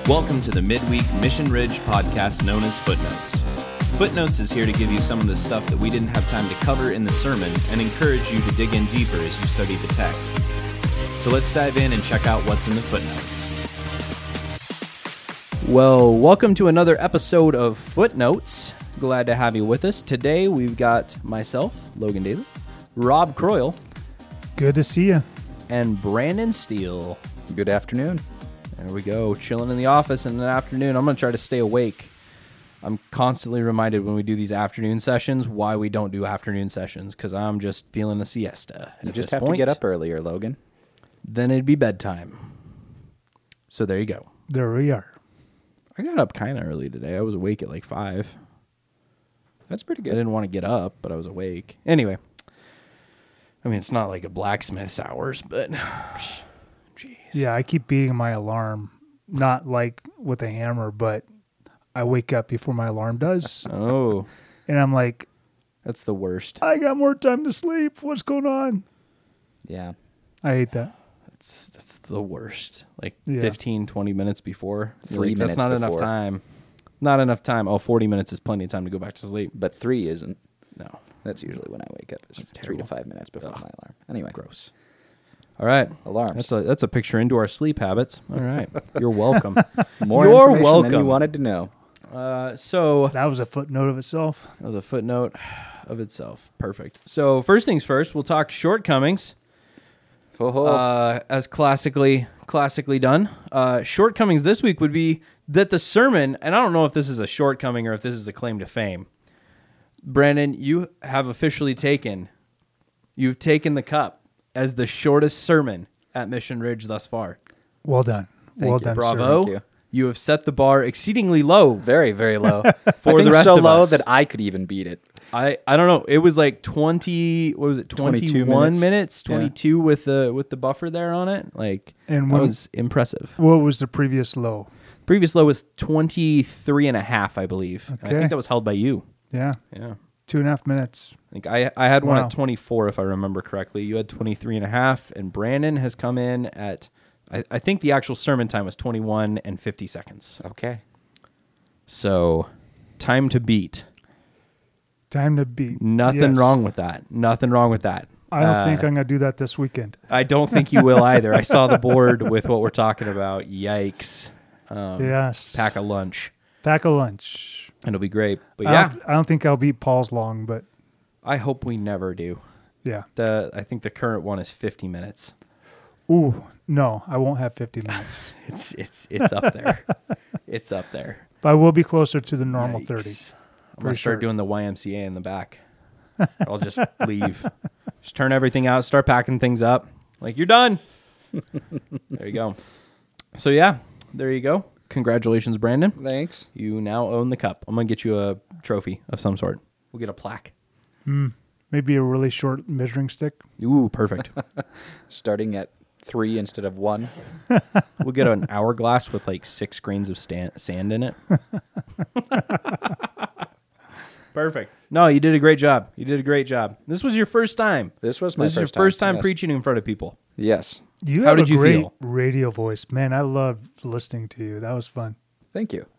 Welcome to the Midweek Mission Ridge podcast known as Footnotes. Footnotes is here to give you some of the stuff that we didn't have time to cover in the sermon and encourage you to dig in deeper as you study the text. So let's dive in and check out what's in the footnotes. Well, welcome to another episode of Footnotes. Glad to have you with us. Today we've got myself, Logan Daly, Rob Croyle, good to see you, and Brandon Steele. Good afternoon. There we go, chilling in the office in the afternoon. I'm going to try to stay awake. I'm constantly reminded when we do these afternoon sessions why we don't do afternoon sessions, because I'm just feeling a siesta. You just have to get up earlier, Logan. Then it'd be bedtime. So there you go. There we are. I got up kind of early today. I was awake at like 5. That's pretty I good. didn't want to get up, but I was awake. Anyway, I mean, it's not like a blacksmith's hours, but jeez. Yeah, I keep beating my alarm, not like with a hammer, but I wake up before my alarm does. Oh, And I'm like, that's the worst. I got more time to sleep. What's going on? Yeah. I hate that. That's the worst. Like Yeah. 15, 20 minutes before. 3 minutes That's not enough before. time. Not enough time. Oh, 40 minutes is plenty of time to go back to sleep. But 3 isn't. No. That's usually when I wake up. It's 3 to 5 minutes before my alarm. Anyway. Gross. All right. Alarms. That's a picture into our sleep habits. All right. You're welcome. More You're information welcome. than you wanted to know. So That was a footnote of itself. that was a footnote of itself. Perfect. So first things first, we'll talk shortcomings. As classically done. Shortcomings this week would be that the sermon, and I don't know if this is a shortcoming or if this is a claim to fame. Brandon, you have officially taken the cup as the shortest sermon at Mission Ridge thus far. Well done. Thank Well you. done, Bravo. Thank you. You have set the bar exceedingly low. Very, very low. For I think the rest so of low us. that I could even beat it. I don't know. It was like 20, what was it? 22 21 minutes. minutes, Yeah. 22 with the buffer there on it. Like, And that when- was impressive. sir. What was the previous low? Previous low was 23 and a half, I believe. I Okay. think that was held by you. Yeah, Yeah. 2.5 minutes. I think I had one Wow. at 24, if I remember correctly. You had 23 and a half, and Brandon has come in at, I think the actual sermon time was 21 and 50 seconds. Okay. So, time to beat. Time to beat. Nothing Yes. wrong with that. Nothing wrong with that. I don't think I'm going to do that this weekend. I don't think you will either. I saw the board with what we're talking about. Yikes. Yes. Pack a lunch. Pack a lunch. It'll be great. But I yeah, don't think I'll beat Paul's long, but I hope we never do. yeah. I think the current one is 50 minutes. Ooh, no, I won't have 50 minutes. It's up there. It's up there. But I will be closer to the normal Yikes. 30. I'm going to start sure. doing the YMCA in the back. I'll just leave. Just turn everything out, start packing things up. Like, you're done. There you go. So yeah, there you go. Congratulations, Brandon. Thanks. You now own the cup. I'm going to get you a trophy of some sort. We'll get a plaque. Maybe a really short measuring stick. Ooh, perfect. Starting at 3 instead of 1. We'll get an hourglass with like 6 grains of sand in it. Perfect. No, you did a great job. You did a great job. This was your first time. This was my This is your first time. first time Yes. preaching in front of people. Yes. You How have did a you great feel? radio voice. Man, I loved listening to you. That was fun. Thank you.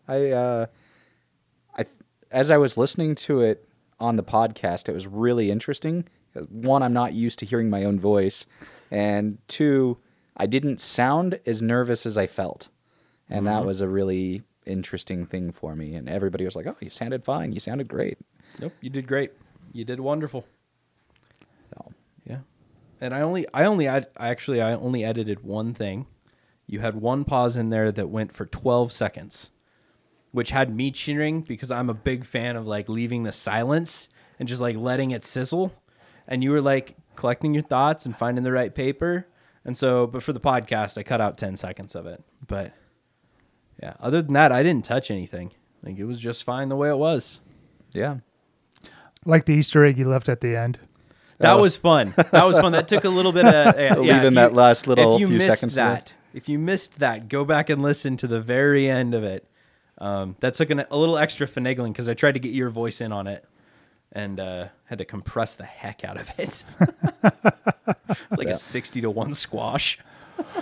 As I was listening to it on the podcast, it was really interesting. 1, I'm not used to hearing my own voice, and 2, I didn't sound as nervous as I felt, and that was a really interesting thing for me. And everybody was like, "Oh, you sounded fine. You sounded great." Nope, you did great. You did wonderful. So, Yeah. And I only edited one thing. You had one pause in there that went for 12 seconds, which had me cheering because I'm a big fan of like leaving the silence and just like letting it sizzle. And you were like collecting your thoughts and finding the right paper. And so, but for the podcast, I cut out 10 seconds of it. But yeah, other than that, I didn't touch anything. Like, it was just fine the way it was. yeah. Like the Easter egg you left at the end. That was fun. That took a little bit of Leaving that last little if you few missed seconds there. that. If you missed that, go back and listen to the very end of it. That took a little extra finagling because I tried to get your voice in on it and had to compress the heck out of it. It's like a 60-1 squash.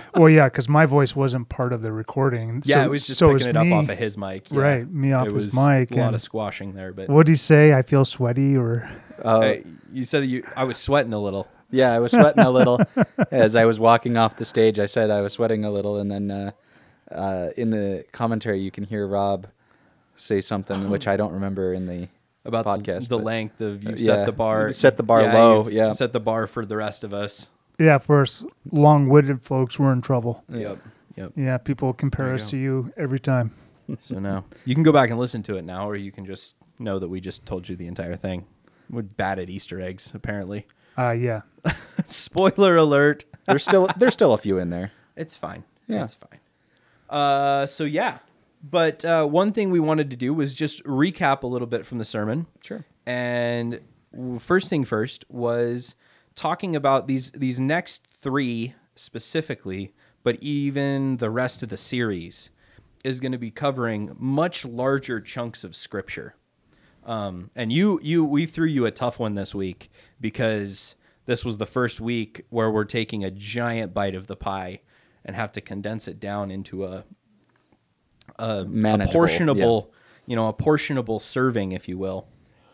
Well, yeah, because my voice wasn't part of the recording. Yeah, so, it was just so picking it me, up off of his mic. Yeah. Right, me off it his was mic. A lot and of squashing there, but what'd he say? I feel sweaty, or you said I was sweating a little. Yeah, I was sweating a little as I was walking off the stage. I said I was sweating a little, and then in the commentary you can hear Rob say something which I don't remember in the About podcast. the but length of you yeah, set the bar. you set the bar low, you've yeah. set the bar for the rest of us. yeah, for us long-witted folks, we're in trouble. Yep. Yeah, people compare There you us go. to you every time. So now you can go back and listen to it now, or you can just know that we just told you the entire thing. We're bad at Easter eggs, apparently. Yeah. Spoiler alert. there's still a few in there. It's fine. Yeah. It's fine. So yeah. But one thing we wanted to do was just recap a little bit from the sermon. Sure. And first thing first was talking about these next three specifically, but even the rest of the series is going to be covering much larger chunks of scripture. And we threw you a tough one this week because this was the first week where we're taking a giant bite of the pie and have to condense it down into a Manageable, portionable, a portionable serving, if you will.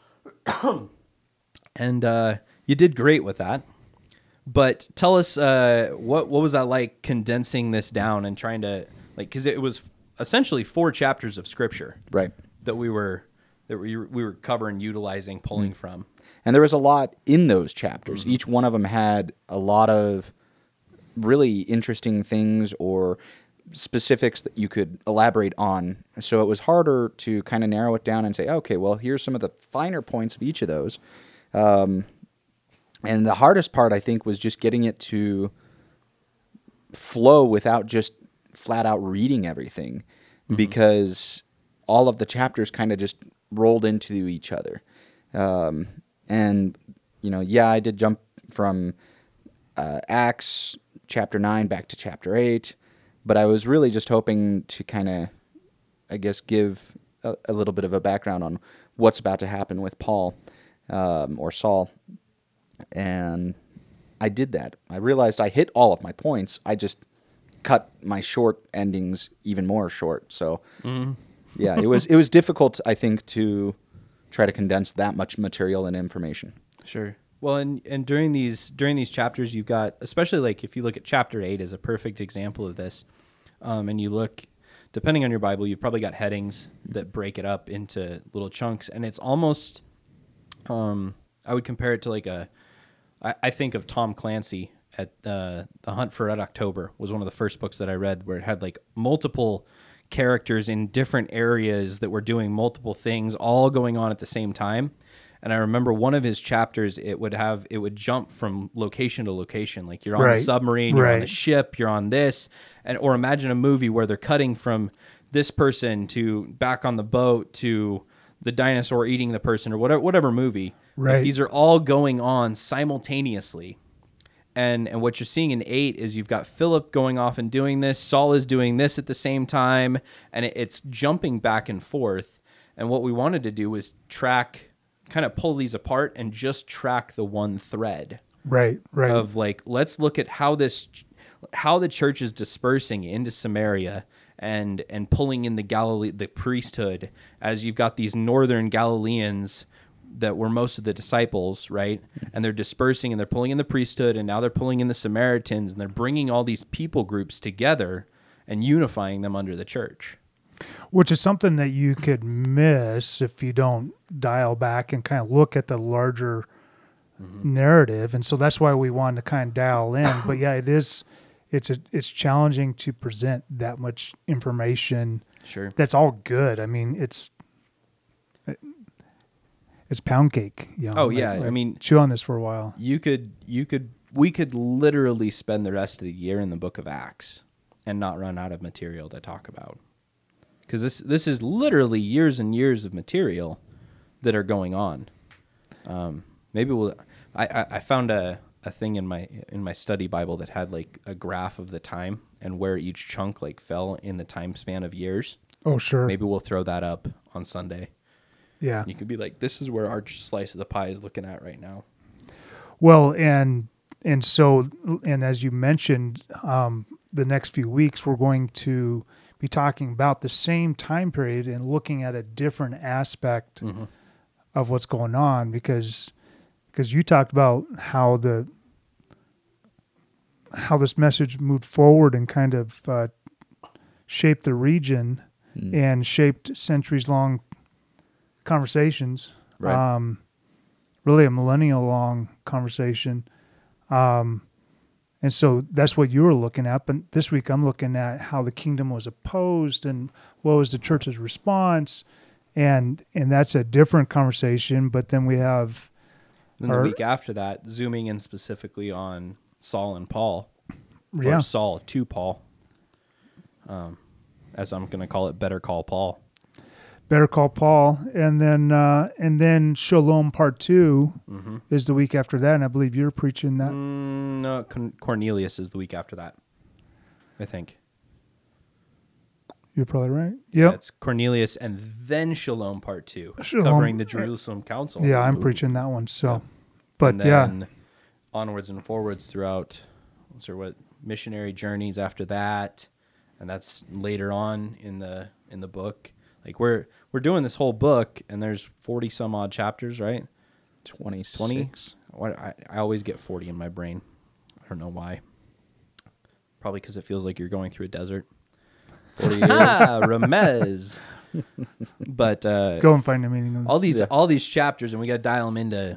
And you did great with that. But tell us, what was that like, condensing this down and trying to, like, because it was essentially 4 chapters of scripture, Right. that we were covering, utilizing, pulling from. And there was a lot in those chapters. Mm-hmm. Each one of them had a lot of really interesting things or specifics that you could elaborate on. So it was harder to kind of narrow it down and say, okay, well, here's some of the finer points of each of those. And the hardest part, I think, was just getting it to flow without just flat out reading everything, because all of the chapters kind of just rolled into each other. And, I did jump from Acts chapter 9 back to chapter 8, but I was really just hoping to kind of, I guess, give a little bit of a background on what's about to happen with Paul or Saul. And I did that. I realized I hit all of my points. I just cut my short endings even more short. So, yeah, it was difficult, I think, to try to condense that much material and information. Sure. Well, and during these chapters, you've got, especially like if you look at chapter 8 as a perfect example of this, and you look, depending on your Bible, you've probably got headings that break it up into little chunks, and it's almost, I would compare it to like I think of Tom Clancy at The Hunt for Red October was one of the first books that I read where it had like multiple characters in different areas that were doing multiple things all going on at the same time. And I remember one of his chapters, it would jump from location to location. Like you're on a submarine, you're on a ship, you're on this, or imagine a movie where they're cutting from this person to back on the boat to the dinosaur eating the person, or whatever movie. Right. Like these are all going on simultaneously. And what you're seeing in 8 is you've got Philip going off and doing this, Saul is doing this at the same time, and it's jumping back and forth. And what we wanted to do was kind of pull these apart and just track the one thread. Right. Of like, let's look at how the church is dispersing into Samaria and pulling in the priesthood, as you've got these northern Galileans that were most of the disciples, right? And they're dispersing and they're pulling in the priesthood, and now they're pulling in the Samaritans, and they're bringing all these people groups together and unifying them under the church. Which is something that you could miss if you don't dial back and kind of look at the larger narrative. And so that's why we wanted to kind of dial in. But yeah, it's challenging to present that much information. Sure. That's all good. I mean, it's pound cake. Oh yeah. I mean, chew on this for a while. We could literally spend the rest of the year in the book of Acts and not run out of material to talk about. Because this is literally years and years of material that are going on. I found a thing in my study Bible that had like a graph of the time and where each chunk like fell in the time span of years. Oh, sure. Maybe we'll throw that up on Sunday. Yeah. And you could be like, this is where our slice of the pie is looking at right now. Well, and as you mentioned, the next few weeks, we're going to be talking about the same time period and looking at a different aspect of what's going on, because you talked about how this message moved forward and kind of shaped the region and shaped centuries-long conversations. Right. Really a millennial-long conversation. And so that's what you were looking at. But this week I'm looking at how the kingdom was opposed and what was the church's response. And that's a different conversation. But then we have... Then the week after that, zooming in specifically on Saul and Paul. Yeah. Or Saul to Paul. As I'm going to call it, Better Call Paul. Better Call Paul. And then Shalom Part 2 is the week after that. And I believe you're preaching that. No, Cornelius is the week after that, I think. You're probably right. Yeah, Yep. it's Cornelius and then Shalom Part 2, Shalom. covering the Jerusalem Council. Yeah, I'm preaching that one. So, but and yeah. then onwards and forwards throughout, missionary journeys after that, and that's later on in the book. Like we're doing this whole book, and there's 40 some odd chapters, right? 26. 20. I always get 40 in my brain. I don't know why. Probably because it feels like you're going through a desert. 40 years. Remez. But Go and find a meaning. all these chapters, and we got to dial them into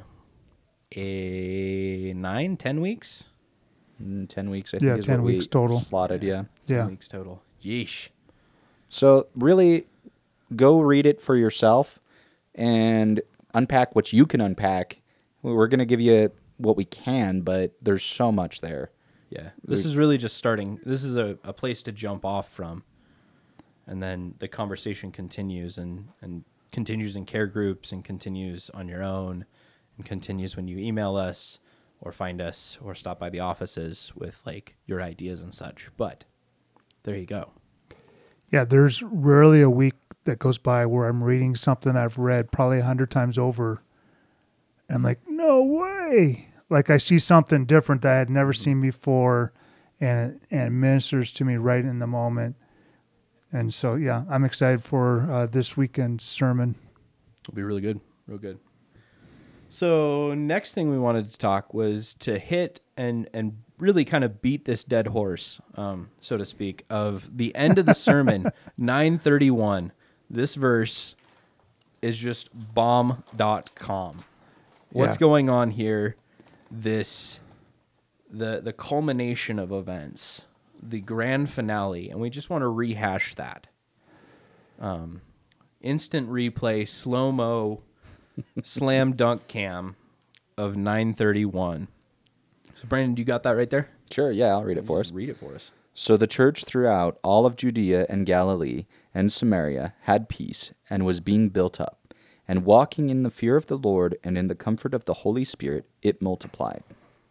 9-10 weeks. 10 weeks, I Yeah, think is 10 what weeks we total. slotted, yeah. 10 weeks total. Yeesh. So really go read it for yourself and unpack what you can unpack. We're going to give you what we can, but there's so much there. Yeah. This is really just starting. This is a place to jump off from. And then the conversation continues and continues in care groups and continues on your own and continues when you email us or find us or stop by the offices with like your ideas and such. But there you go. Yeah, there's rarely a week that goes by where I'm reading something I've read probably 100 times over. I'm like, no way. Like I see something different that I had never seen before, and it ministers to me right in the moment. And so, yeah, I'm excited for this weekend's sermon. It'll be really good. Real good. So next thing we wanted to talk was to hit and really kind of beat this dead horse, so to speak, of the end of the sermon, 9:31. This verse is just bomb.com. What's going on here? The culmination of events, the grand finale, and we just want to rehash that. Instant replay, slow-mo, slam dunk cam of 9:31. So, Brandon, you got that right there? Sure, yeah, I'll read it for us. Just read it for us. So the church throughout all of Judea and Galilee and Samaria had peace and was being built up, and walking in the fear of the Lord and in the comfort of the Holy Spirit, it multiplied.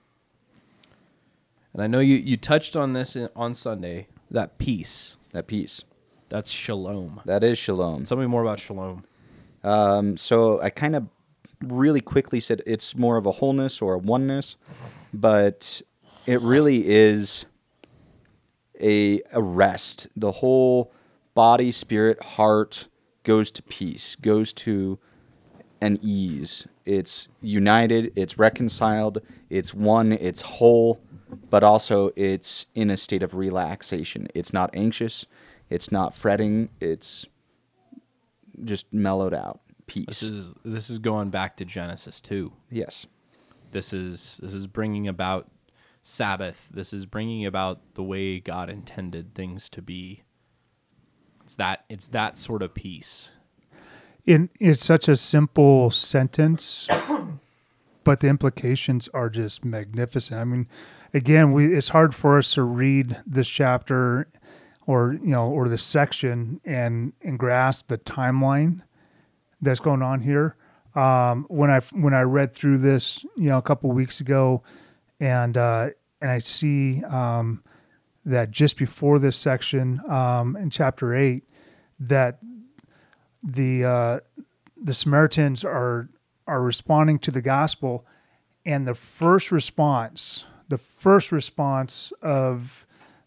And I know you touched on this on Sunday, that peace. That peace. That's shalom. That is shalom. Tell me more about shalom. So I kind of really quickly said it's more of a wholeness or a oneness, but it really is a rest. The whole body, spirit, heart goes to peace, goes to an ease. It's united, it's reconciled, it's one, it's whole, but also it's in a state of relaxation. It's not anxious, it's not fretting, it's just mellowed out. Peace. This is going back to Genesis 2. Yes. This is bringing about Sabbath. This is bringing about the way God intended things to be. It's that sort of peace. It's such a simple sentence, but the implications are just magnificent. I mean, again, it's hard for us to read this chapter or this section and grasp the timeline that's going on here. When I read through this, a couple weeks ago, and I see that just before this section in chapter 8, that the Samaritans are responding to the gospel, and the first response of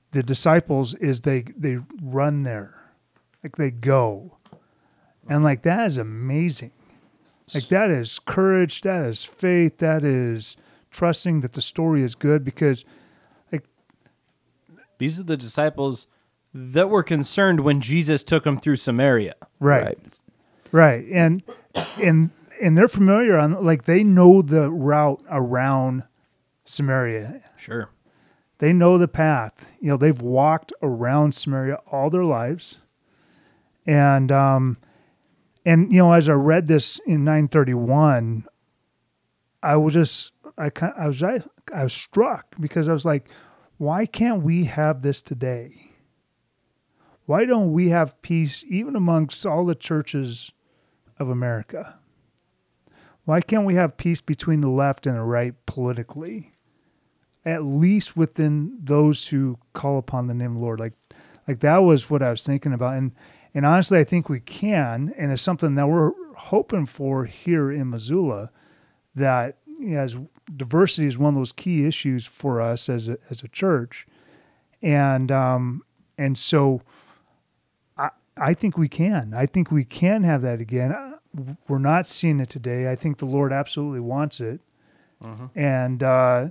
the disciples is they run there, like they go, and like that is amazing. Like that is courage, that is faith, that is trusting that the story is good, because like These are the disciples that were concerned when Jesus took them through Samaria. right. And they're familiar on, like, they know the route around Samaria. Sure. They know the path. They've walked around Samaria all their lives. And as I read this in 931, I was struck, because I was like, why can't we have this today? Why don't we have peace even amongst all the churches of America? Why can't we have peace between the left and the right politically? At least within those who call upon the name of the Lord. Like that was what I was thinking about. And honestly, I think we can, and it's something that we're hoping for here in Missoula, that as diversity is one of those key issues for us as a church. And so I think we can. I think we can have that again. We're not seeing it today. I think the Lord absolutely wants it. And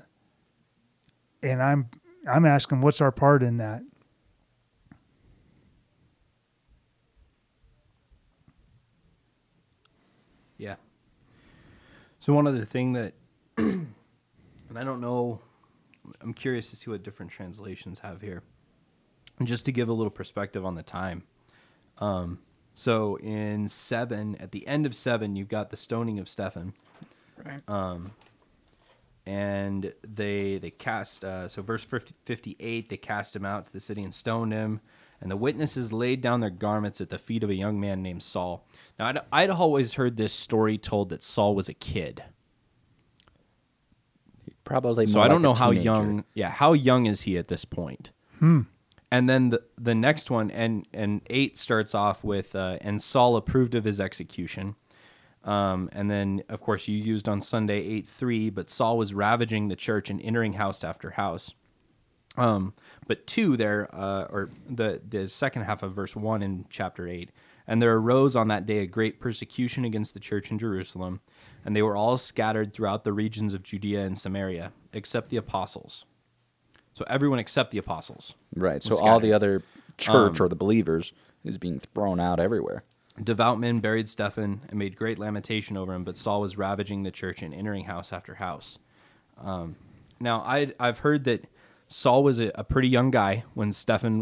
I'm asking, what's our part in that? Yeah. So one other thing that, and I don't know, I'm curious to see what different translations have here. And just to give a little perspective on the time. So in 7, at the end of 7, you've got the stoning of Stephen. Right. And they cast, so verse 58, they cast him out to the city and stoned him. And the witnesses laid down their garments at the feet of a young man named Saul. Now, I'd always heard this story told that Saul was a kid. Probably more So I don't know like a how teenager. young. Yeah, how young is he at this point? And then the next one, and 8 starts off with, and Saul approved of his execution. And then, of course, you used on Sunday 8:3, but Saul was ravaging the church and entering house after house. But 2 there, or the second half of verse 1 in chapter 8. And there arose on that day a great persecution against the church in Jerusalem, and they were all scattered throughout the regions of Judea and Samaria, except the apostles. So everyone except the apostles. Right. So was all the scattered. other church or the believers is being thrown out everywhere. Devout men buried Stephen and made great lamentation over him, but Saul was ravaging the church and entering house after house. Now, I've heard that Saul was a pretty young guy when Stephen,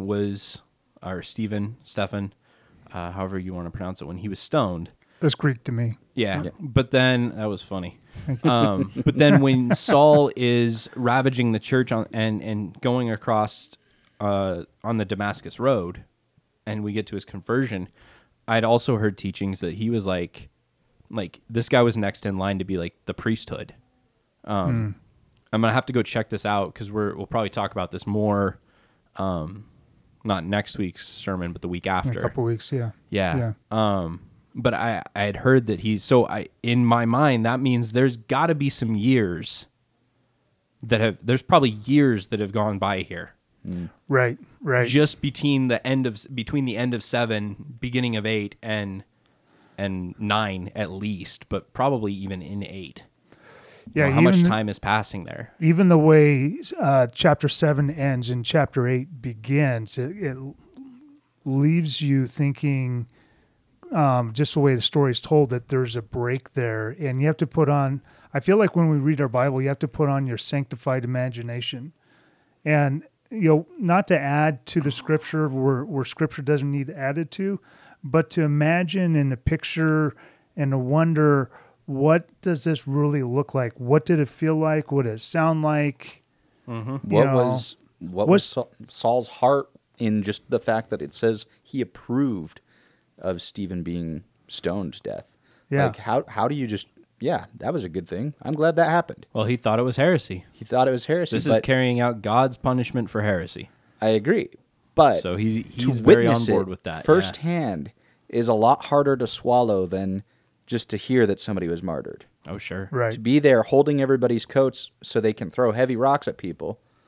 however you want to pronounce it, when he was stoned. It's Greek to me. Yeah, but then that was funny. But then when Saul is ravaging the church and going across on the Damascus Road, and we get to his conversion, I'd also heard teachings that he was like this guy was next in line to be like the priesthood. I'm gonna have to go check this out because we'll probably talk about this more, not next week's sermon, but the week after. In a couple weeks, yeah. Yeah. But I had heard that in my mind, that means there's got to be some years there's probably years that have gone by here. Right. Just between the end of 7, beginning of 8, and 9 at least, but probably even in 8. Yeah. How much time is passing there? Even the way chapter 7 ends and chapter 8 begins, it leaves you thinking, just the way the story is told, that there's a break there, and you have to put on. I feel like when we read our Bible, you have to put on your sanctified imagination, and not to add to the scripture where scripture doesn't need added to, but to imagine and to picture and to wonder, what does this really look like? What did it feel like? What did it sound like? Mm-hmm. What was Saul's heart in just the fact that it says he approved of Stephen being stoned to death? Yeah. Like how do you just? Yeah, that was a good thing. I'm glad that happened. Well, he thought it was heresy. He thought it was heresy. This is carrying out God's punishment for heresy. I agree, but So he's to very on witness board it with that. firsthand is a lot harder to swallow than just to hear that somebody was martyred. Yeah. Oh, sure. Right. To be there holding everybody's coats so they can throw heavy rocks at people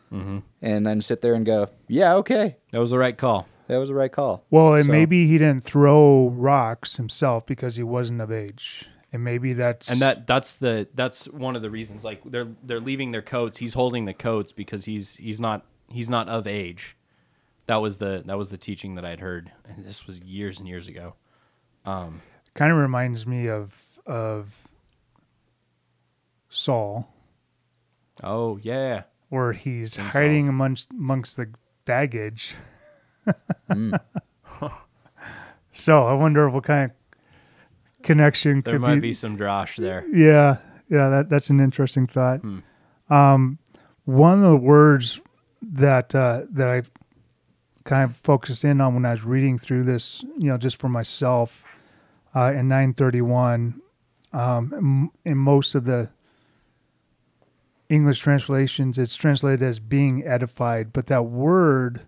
and then sit there and go, yeah, okay, That was the right call. that was the right call. Well, and So- maybe he didn't throw rocks himself because he wasn't of age, and maybe that's And that's one of the reasons. Like they're leaving their coats. He's holding the coats because he's not of age. That was the teaching that I'd heard, and this was years and years ago. kind of reminds me of Saul, Oh yeah, where he's King hiding amongst the baggage. So I wonder what kind of connection there could might be some drosh there. Yeah, that's an interesting thought. One of the words that I kind of focused in on when I was reading through this, just for myself, in 931, in most of the English translations, it's translated as being edified, but that word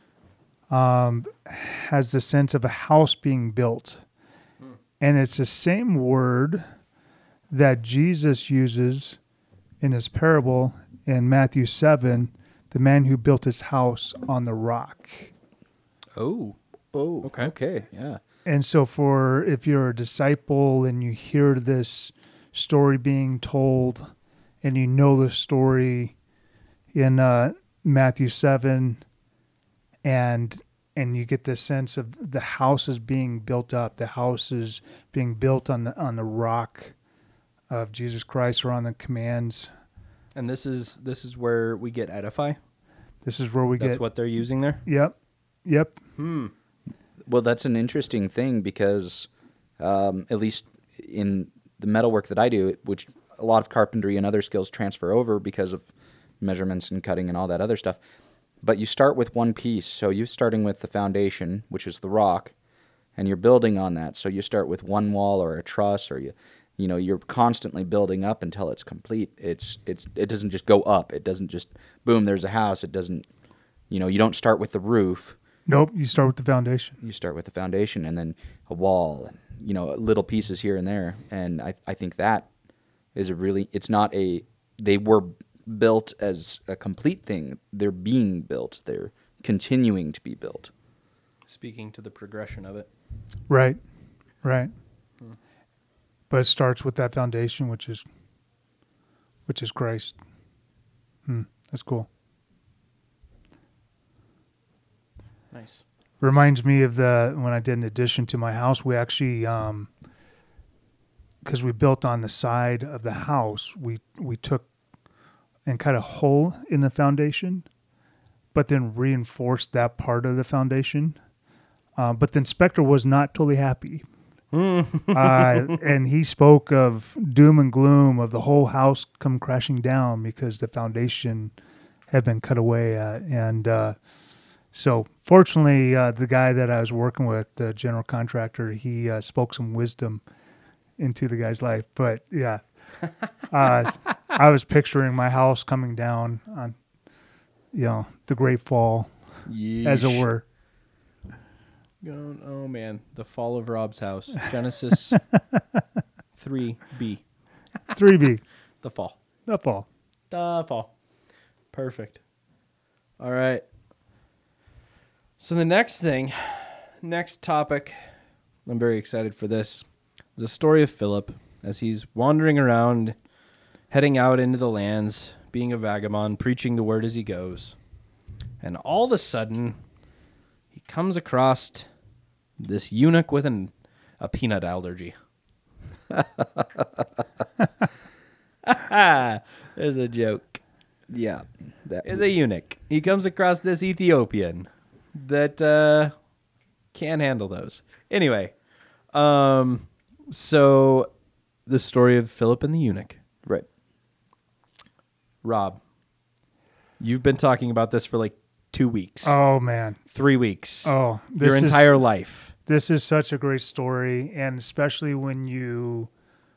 has the sense of a house being built. And it's the same word that Jesus uses in his parable in Matthew 7, the man who built his house on the rock. Oh, Okay, yeah. And so if you're a disciple and you hear this story being told and you know the story in Matthew 7 and you get this sense of the house is being built up, the house is being built on the rock of Jesus Christ or on the commands. and this is where we get edify. This is where we That's get what they're using there. Yep. Well, that's an interesting thing because, at least in the metalwork that I do, which a lot of carpentry and other skills transfer over because of measurements and cutting and all that other stuff. But you start with one piece. So you're starting with the foundation, which is the rock, and you're building on that. So you start with one wall or a truss, or you're constantly building up until it's complete. It doesn't just go up. It doesn't just boom, there's a house. It doesn't, you don't start with the roof. Nope, you start with the foundation. You start with the foundation and then a wall and, little pieces here and there. And I think that is they were built as a complete thing. They're being built. They're continuing to be built. Speaking to the progression of it. Right. But it starts with that foundation, which is Christ. That's cool. Nice. Reminds me of when I did an addition to my house, we actually, because we built on the side of the house, we took and cut a hole in the foundation, but then reinforced that part of the foundation. But the inspector was not totally happy. And he spoke of doom and gloom of the whole house come crashing down because the foundation had been cut away. So fortunately, the guy that I was working with, the general contractor, he spoke some wisdom into the guy's life. But yeah, I was picturing my house coming down on, the Great Fall, as it were. Oh man, the fall of Rob's house. Genesis 3b. 3B, The fall. the fall. The fall. Perfect. All right. So the next topic, I'm very excited for this. The story of Philip as he's wandering around, heading out into the lands, being a vagabond, preaching the word as he goes. And all of a sudden, he comes across this eunuch with a peanut allergy. There's a joke. Yeah. Is a eunuch. He comes across this Ethiopian that can't handle those. Anyway, so the story of Philip and the eunuch. Right. Rob, you've been talking about this for like 2 weeks, Oh man. 3 weeks, Oh, your entire life. This is such a great story, and especially when you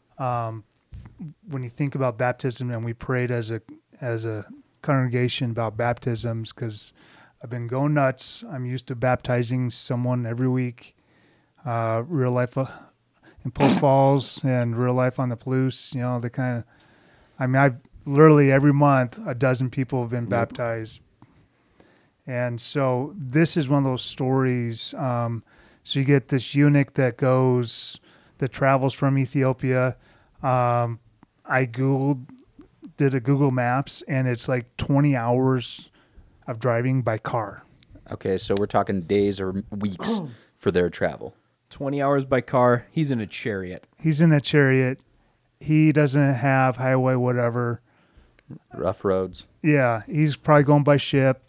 think about baptism, and we prayed as a congregation about baptisms, because I've been going nuts. I'm used to baptizing someone every week, real life in Post Falls and real life on the Palouse. The kind of, literally every month, a dozen people have been baptized. And so this is one of those stories. So you get this eunuch that travels from Ethiopia. I did a Google Maps, and it's like 20 hours of driving by car. Okay, so we're talking days or weeks for their travel. 20 hours by car. He's in a chariot. He's in a chariot. He doesn't have highway, whatever. Rough roads. Yeah, he's probably going by ship.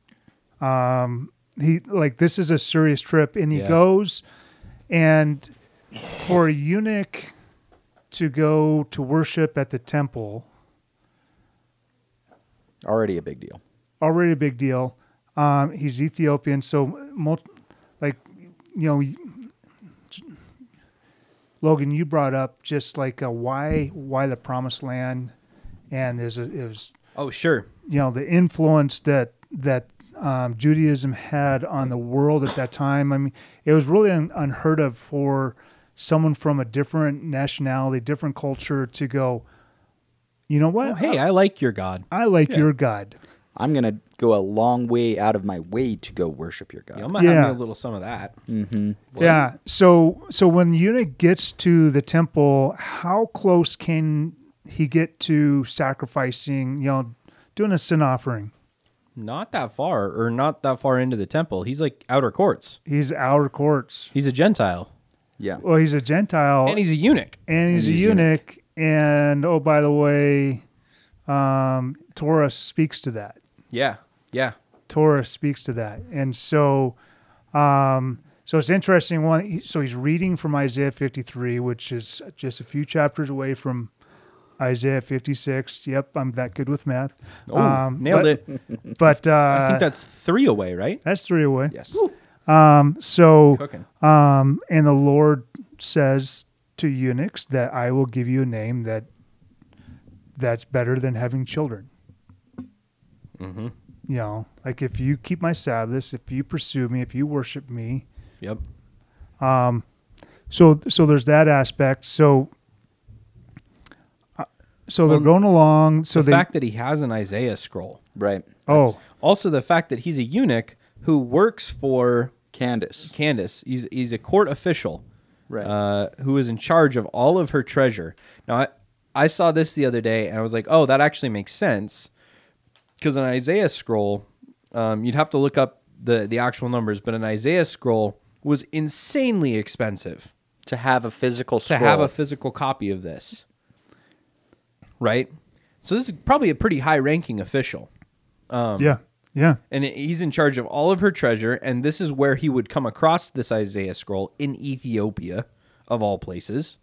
This is a serious trip, and he goes, and for a eunuch to go to worship at the temple, Already a big deal. already a big deal. He's Ethiopian, so Logan, you brought up just like why the Promised Land, and it was Oh, sure. the influence that Judaism had on the world at that time. I mean, it was really unheard of for someone from a different nationality, different culture to go, you know what? Oh, hey, I like your God. I like your God. I'm going to go a long way out of my way to go worship your God. I'm going to have me a little some of that. Mm-hmm. Yeah. So when the eunuch gets to the temple, how close can he get to sacrificing, doing a sin offering? Not that far, or not that far into the temple. He's like outer courts. He's outer courts. He's a Gentile. Yeah. Well, he's a Gentile. And he's a eunuch. And he's a eunuch. And, oh, by the way, Torah speaks to that. Yeah. Yeah. Torah speaks to that. And so it's interesting. So he's reading from Isaiah 53, which is just a few chapters away from Isaiah 56. Yep, I'm that good with math. Oh, nailed it. But I think that's 3 away, right? that's 3 away. Yes. So Cooking. and the Lord says to eunuchs that I will give you a name that's better than having children. Mm-hmm. Like if you keep my Sabbaths, if you pursue me, if you worship me. Yep. So there's that aspect. So they're going along. So the fact that he has an Isaiah scroll. Right. Also the fact that he's a eunuch who works for Candace. He's a court official, Right. who is in charge of all of her treasure. Now, I saw this the other day, and I was like, oh, that actually makes sense. Because an Isaiah scroll, you'd have to look up the actual numbers, but an Isaiah scroll was insanely expensive. To have a physical scroll. To have a physical copy of this. Right? So this is probably a pretty high-ranking official. Yeah. And he's in charge of all of her treasure, and this is where he would come across this Isaiah scroll in Ethiopia, of all places.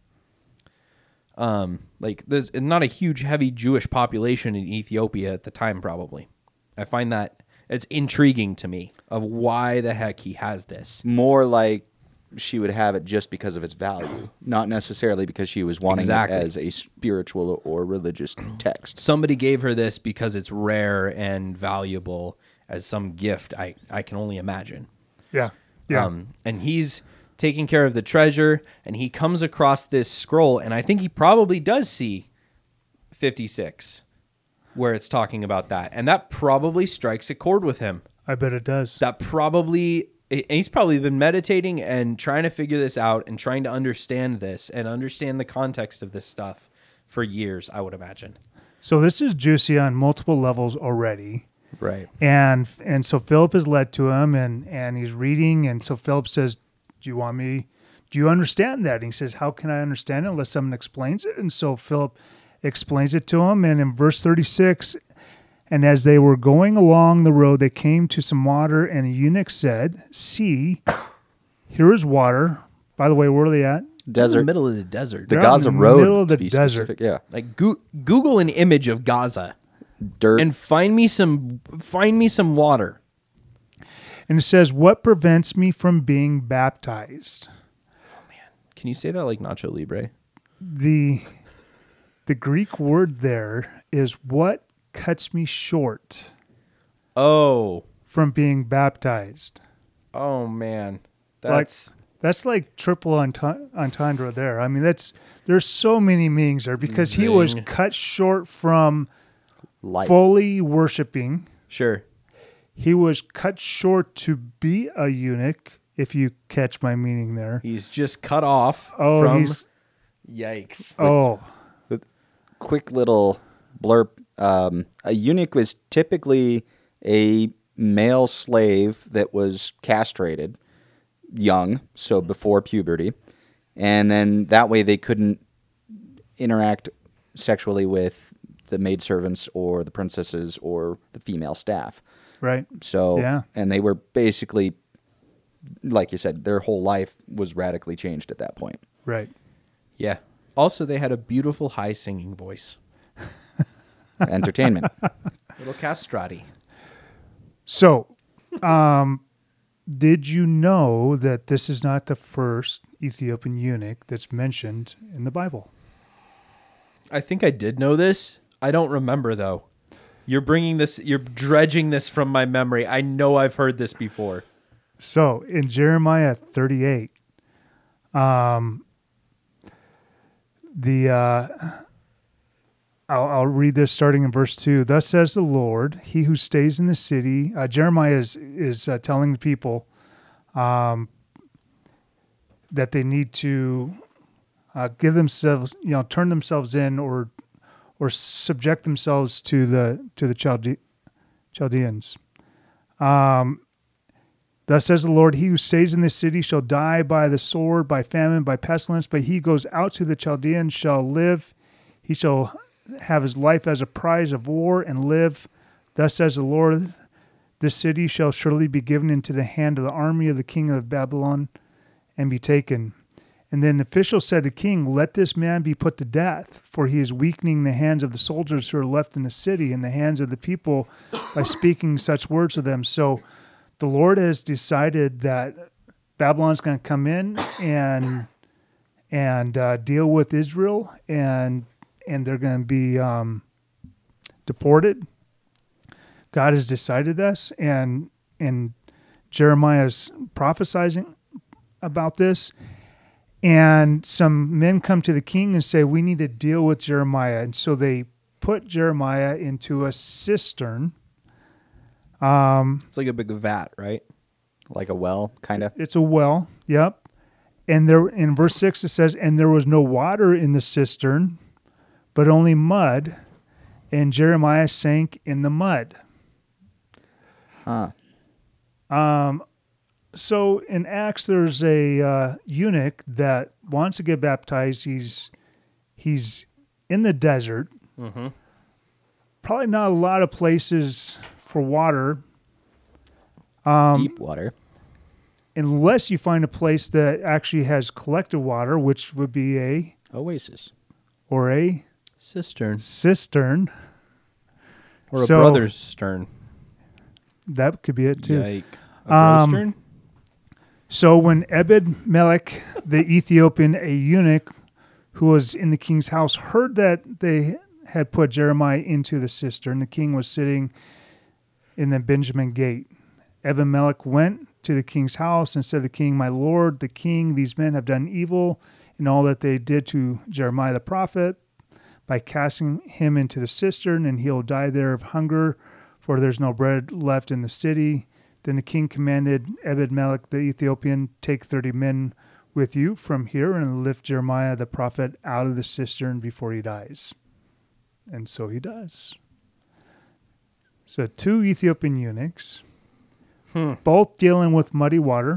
There's not a huge, heavy Jewish population in Ethiopia at the time, probably. I find that it's intriguing to me of why the heck he has this. More like she would have it just because of its value, not necessarily because she was wanting it as a spiritual or religious text. Somebody gave her this because it's rare and valuable as some gift, I can only imagine. Yeah. And he's taking care of the treasure, and he comes across this scroll, and I think he probably does see 56, where it's talking about that. And that probably strikes a chord with him. I bet it does. That probably... And he's probably been meditating and trying to figure this out and trying to understand this and understand the context of this stuff for years, I would imagine. So this is juicy on multiple levels already. Right. And so Philip is led to him, and he's reading, and so Philip says, do you understand that? And he says, how can I understand it unless someone explains it? And so Philip explains it to him, and in verse 36, and as they were going along the road, they came to some water, and the eunuch said, see, here is water. By the way, where are they at? Desert. In the middle of the desert. The They're out Gaza in the Road, middle of to the be desert. specific. Yeah. Like Google an image of Gaza Dirt. and find me some water. And it says, what prevents me from being baptized? Can you say that like Nacho Libre? The Greek word there is what cuts me short Oh from being baptized. man, that's That's like triple entendre there. I mean, there's so many meanings there because he was Zing. cut short from life. fully worshiping. Sure. He was cut short to be a eunuch, if you catch my meaning there. He's just cut off Oh, from... he's Yikes. Quick little blurb. A eunuch was typically a male slave that was castrated young, so before puberty. And then that way they couldn't interact sexually with the maidservants or the princesses or the female staff. Right. So, Yeah. and they were basically, like you said, their whole life was radically changed at that point. Right. Yeah. Also, they had a beautiful high singing voice. Entertainment. Little castrati. So, did you know that this is not the first Ethiopian eunuch that's mentioned in the Bible? I think I did know this. I don't remember, though. You're dredging this from my memory. I know I've heard this before. So, in Jeremiah 38, I'll read this starting in verse 2. Thus says the Lord, he who stays in the city. Jeremiah is telling the people that they need to give themselves, turn themselves in or subject themselves to the Chaldeans. Thus says the Lord, he who stays in this city shall die by the sword, by famine, by pestilence, but he who goes out to the Chaldeans shall live. He shall have his life as a prize of war and live. Thus says the Lord, this city shall surely be given into the hand of the army of the king of Babylon and be taken. And then the official said to the king, let this man be put to death, for he is weakening the hands of the soldiers who are left in the city and the hands of the people by speaking such words to them. So the Lord has decided that Babylon's going to come in and deal with Israel, and they're going to be deported. God has decided this, and Jeremiah's prophesying about this. And some men come to the king and say, we need to deal with Jeremiah. And so they put Jeremiah into a cistern. It's like a big vat, right? Like a well, kind of. It's a well, yep. And there, in verse 6 it says, and there was no water in the cistern, but only mud, and Jeremiah sank in the mud. Huh. So in Acts, there's a eunuch that wants to get baptized. He's in the desert. Mm-hmm. Probably not a lot of places for water. Deep water. Unless you find a place that actually has collected water, which would be a Oasis. Cistern. Cistern. Or a So- brother's stern. That could be it too. Yike. A bro stern? So when Ebed-Melech, the Ethiopian, a eunuch who was in the king's house, heard that they had put Jeremiah into the cistern, the king was sitting in the Benjamin gate. Ebed-Melech went to the king's house and said to the king, my lord, the king, these men have done evil in all that they did to Jeremiah the prophet by casting him into the cistern, and he'll die there of hunger, for there's no bread left in the city. Then the king commanded Ebed-Melech the Ethiopian, take 30 men with you from here and lift Jeremiah the prophet out of the cistern before he dies. And so he does. So 2 Ethiopian eunuchs, both dealing with muddy water,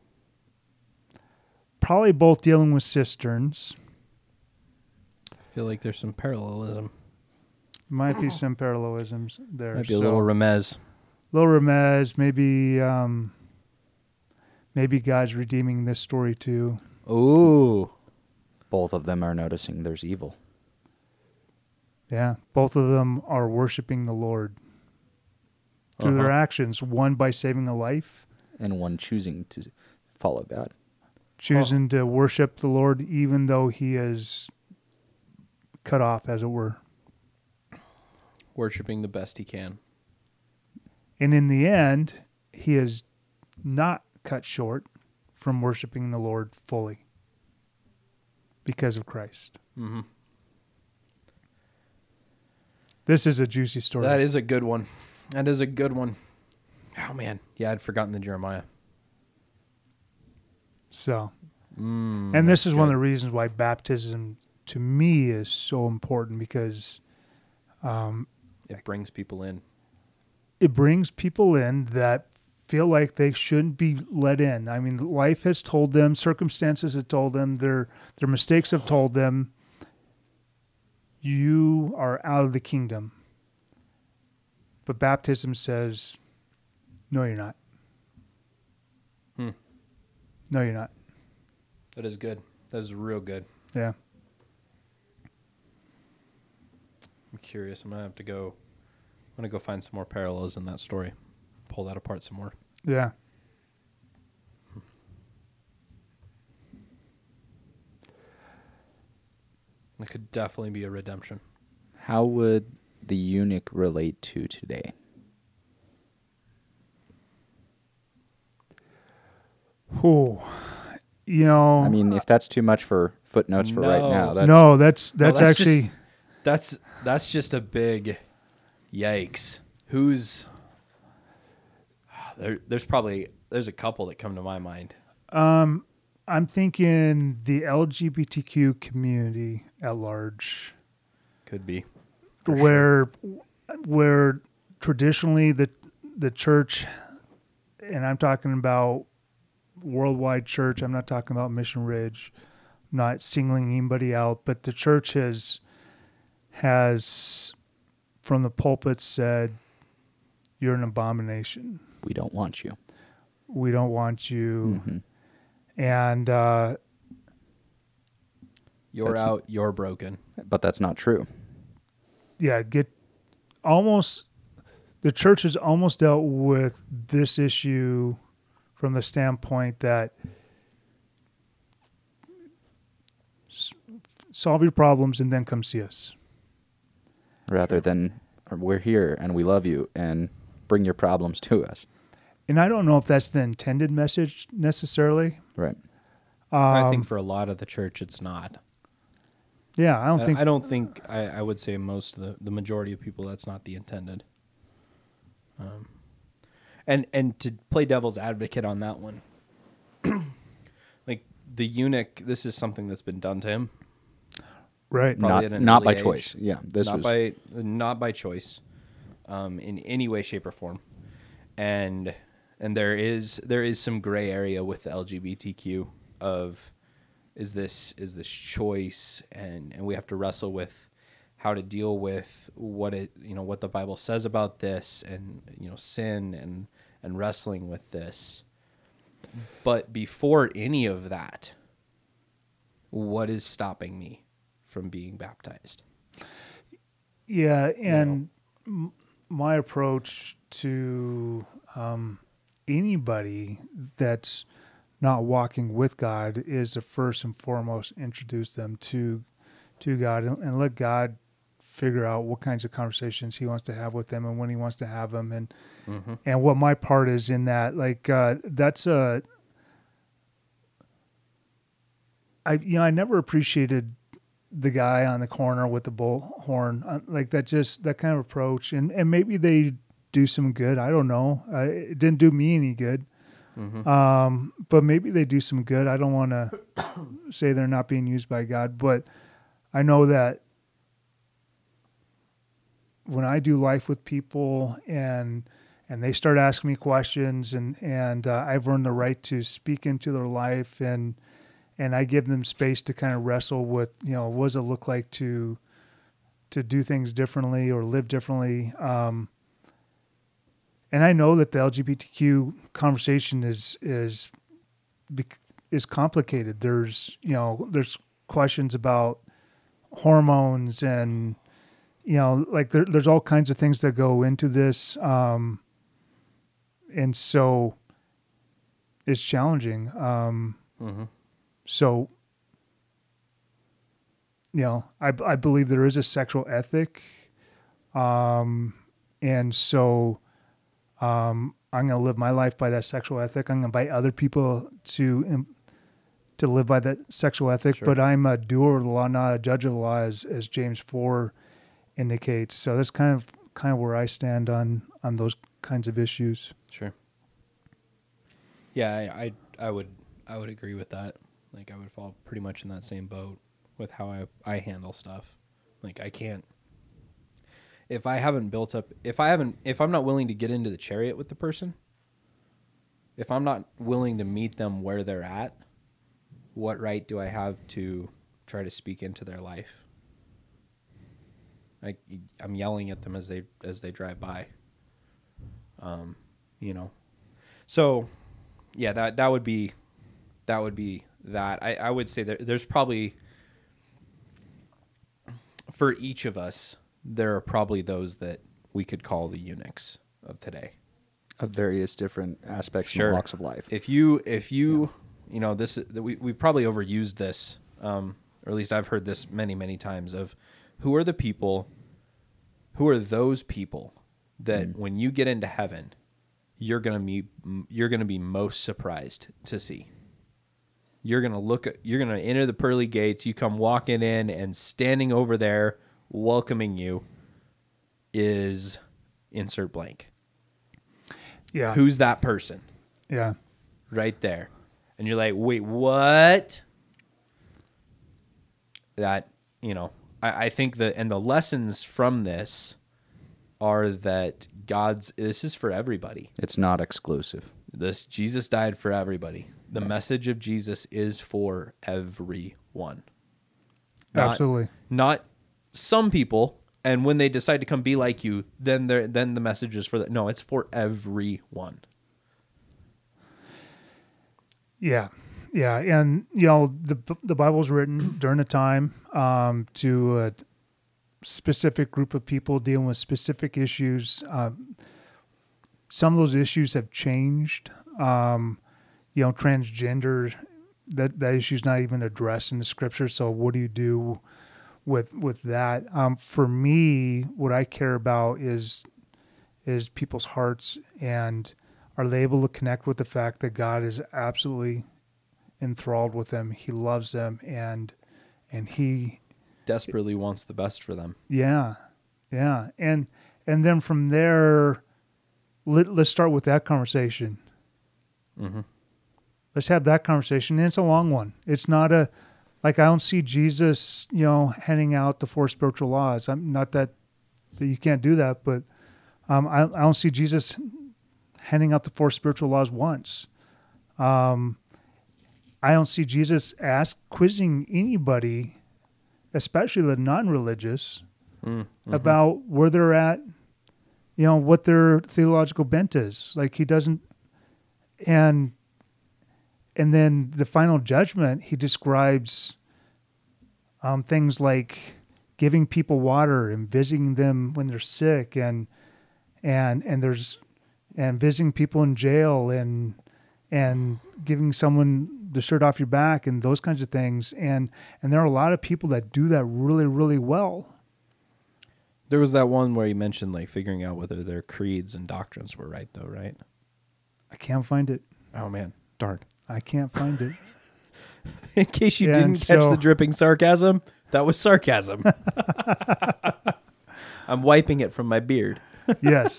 probably both dealing with cisterns. I feel like there's some parallelism. Might be some parallelisms there. Might be a little remez. Little remez, maybe God's redeeming this story too. Ooh. Both of them are noticing there's evil. Yeah, both of them are worshiping the Lord through their actions. One by saving a life, And one choosing to follow God. choosing to worship the Lord even though he is cut off, as it were. Worshipping the best he can. And in the end, he is not cut short from worshiping the Lord fully because of Christ. Mm-hmm. This is a juicy story. That is a good one. That is a good one. Oh man, yeah, I'd forgotten the Jeremiah. So, and this that's is one of good. the reasons why baptism to me is so important, because It brings people in. it brings people in that feel like they shouldn't be let in. I mean, life has told them, circumstances have told them, their mistakes have told them, you are out of the kingdom. But baptism says, no, you're not. Hmm. No, you're not. That is good. That is real good. Yeah. I'm curious. I'm gonna go find some more parallels in that story. Pull that apart some more. Yeah. It could definitely be a redemption. How would the eunuch relate to today? Oh, I mean, if that's too much for footnotes for right now, that's no, that's actually that's just a big yikes. Who's there's a couple that come to my mind. I'm thinking the LGBTQ community at large, Could be. where traditionally the church, and I'm talking about worldwide church, I'm not talking about Mission Ridge, I'm not singling anybody out, but the church has from the pulpit said, you're an abomination. we don't want you. We don't want you. Mhm. And You're That's- out, you're broken. But that's not true. yeah, the church has almost dealt with this issue from the standpoint that solve your problems and then come see us. Rather than we're here and we love you and bring your problems to us. And I don't know if that's the intended message necessarily. Right. I think for a lot of the church, it's not. Yeah, I don't think. I don't think. I would say most of the majority of people, that's not the intended. And to play devil's advocate on that one, like the eunuch, this is something that's been done to him. Right. Probably at an Not early by age. choice. Yeah. This not was by choice, in any way, shape, or form, and there is some gray area with the LGBTQ of is this choice, and we have to wrestle with how to deal with what the Bible says about this, and sin and wrestling with this. But before any of that, what is stopping me from being baptized? Yeah, and my approach to anybody that's not walking with God is to first and foremost introduce them to God and let God figure out what kinds of conversations He wants to have with them and when He wants to have them, and what my part is in that. Like that's a I never appreciated the guy on the corner with the bullhorn, like that kind of approach, and maybe they do some good. I don't know. It didn't do me any good. But maybe they do some good. I don't want to say they're not being used by God, but I know that when I do life with people and they start asking me questions and I've earned the right to speak into their life and I give them space to kind of wrestle with, what does it look like to do things differently or live differently. And I know that the LGBTQ conversation is complicated. There's questions about hormones and, like there's all kinds of things that go into this. And so it's challenging. So, I believe there is a sexual ethic. And so, I'm going to live my life by that sexual ethic. I'm going to invite other people to live by that sexual ethic, Sure. but I'm a doer of the law, not a judge of the law, as James 4 indicates. So that's kind of where I stand on those kinds of issues. Sure. Yeah, I would agree with that. Like I would fall pretty much in that same boat with how I handle stuff. Like I can't, if I'm not willing to get into the chariot with the person, if I'm not willing to meet them where they're at, what right do I have to try to speak into their life? I'm yelling at them as they drive by. So yeah, that would be that. I would say there's probably, for each of us, there are probably those that we could call the eunuchs of today. Of various different aspects Sure. and walks of life. If you this we probably overused this, or at least I've heard this many times, of who are those people that when you get into heaven, you're gonna be most surprised to see. You're gonna enter the pearly gates. You come walking in, and standing over there welcoming you is insert blank. Yeah. Who's that person? Yeah. Right there. And you're like, wait, what? That, I think the lessons from this are that this is for everybody. It's not exclusive. Jesus died for everybody. The message of Jesus is for everyone. Absolutely. Not some people, and when they decide to come be like you, then the message is for that. No, it's for everyone. Yeah. Yeah. And, the Bible's written during a time to a specific group of people dealing with specific issues. Some of those issues have changed. Transgender, that issue's not even addressed in the scripture. So what do you do with that? For me, what I care about is people's hearts, and are they able to connect with the fact that God is absolutely enthralled with them. He loves them, and he Desperately wants the best for them. Yeah. And then from there, let's start with that conversation. Mm-hmm. Let's have that conversation. And it's a long one. It's not I don't see Jesus, handing out the 4 spiritual laws. I'm not that you can't do that, but I don't see Jesus handing out the 4 spiritual laws once. I don't see Jesus quizzing anybody, especially the non-religious, about where they're at, what their theological bent is. Like he doesn't, and then the final judgment, he describes things like giving people water and visiting them when they're sick, and visiting people in jail, and giving someone the shirt off your back, and those kinds of things. And there are a lot of people that do that really, really well. There was that one where you mentioned like figuring out whether their creeds and doctrines were right, though, right? I can't find it. Oh man, darn! I can't find it. In case you didn't catch the dripping sarcasm, that was sarcasm. I'm wiping it from my beard. Yes.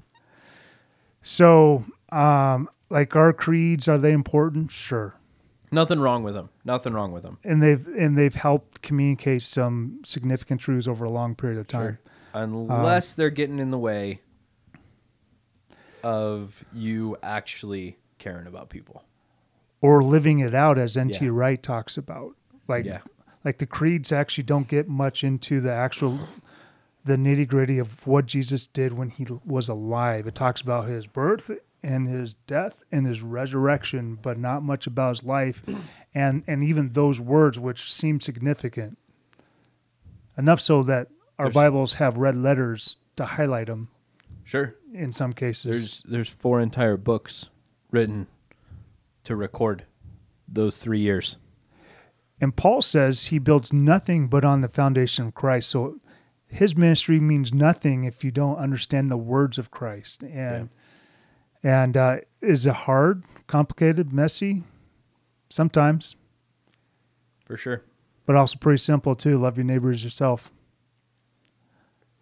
So, our creeds, are they important? Sure. Nothing wrong with them. And they've helped communicate some significant truths over a long period of time. Sure. Unless they're getting in the way of you actually caring about people. Or living it out, as N.T. Wright talks about. Like the creeds actually don't get much into the nitty-gritty of what Jesus did when he was alive. It talks about his birth and his death and his resurrection, but not much about his life. And even those words, which seem significant, enough so that our Bibles have red letters to highlight them. Sure. In some cases. There's 4 entire books written to record those 3 years. And Paul says he builds nothing but on the foundation of Christ. So his ministry means nothing if you don't understand the words of Christ. And is it hard, complicated, messy? Sometimes. For sure. But also pretty simple too. Love your neighbor as yourself.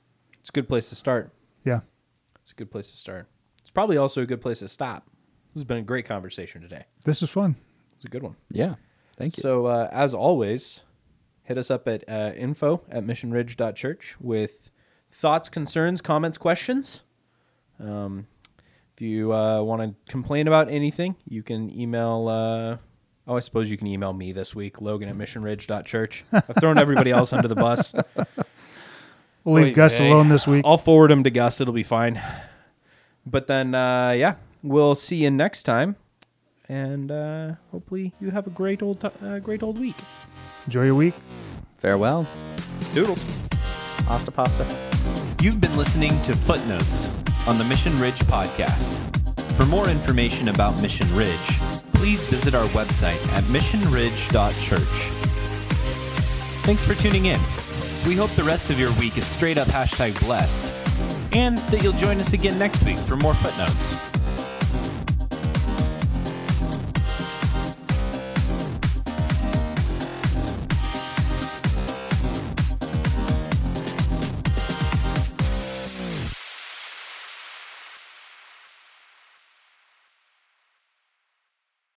It's a good place to start. Yeah. It's a good place to start. It's probably also a good place to stop. This has been a great conversation today. This is fun. It's a good one. Yeah. Thank you. So, as always, hit us up at info@missionridge.church with thoughts, concerns, comments, questions. If you want to complain about anything, you can email... I suppose you can email me this week, Logan@missionridge.church. I've thrown everybody else under the bus. We'll leave Gus alone this week. I'll forward him to Gus. It'll be fine. But then, we'll see you next time. And hopefully you have a great old week. Enjoy your week. Farewell. Doodles. Hasta pasta. You've been listening to Footnotes on the Mission Ridge podcast. For more information about Mission Ridge, please visit our website at missionridge.church. Thanks for tuning in. We hope the rest of your week is straight up #blessed, and that you'll join us again next week for more Footnotes.